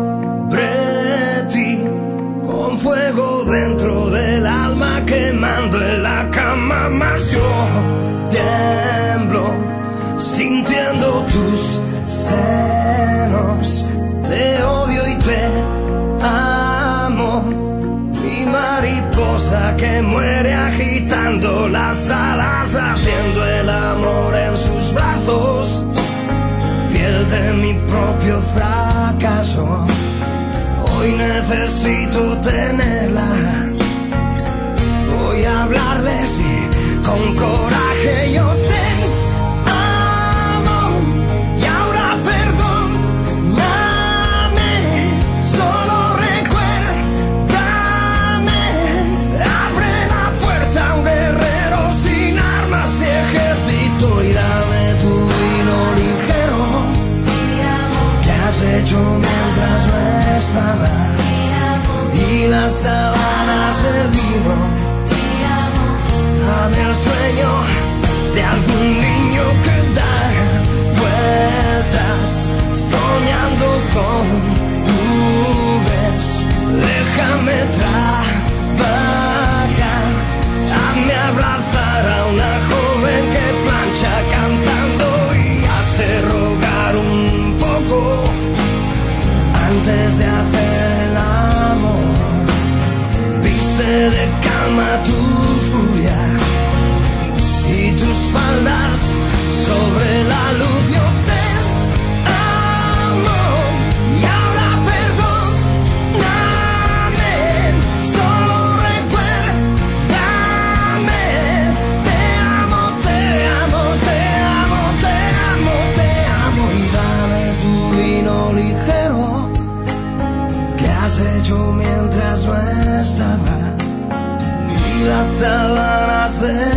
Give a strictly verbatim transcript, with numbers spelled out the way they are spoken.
sobre ti, con fuego dentro del alma quemando en la cama, más yo tiemblo sintiendo tus senos, te odio y te amo, mi mariposa que muere agitando las alas, haciendo el amor en sus brazos, piel de mi propio fracaso. Hoy necesito tenerla, voy a hablarles y con coraje yo te amo y ahora perdóname, solo recuérdame, abre la puerta a un guerrero sin armas y ejército y dame tu vino ligero que has hecho mientras no estaba y las sábanas del vino. Dame el sueño de algún niño que da vueltas soñando con nubes. Déjame trabajar, hazme abrazar a una joven que plancha cantando y hace rogar un poco antes de hacer el amor. Viste de calma tu furia y tus faldas sobre la luz. Yo te amo y ahora perdóname, solo recuérdame, te amo, te amo, te amo, te amo, te amo y dame tu vino ligero que has hecho mientras no estaba y las sábanas de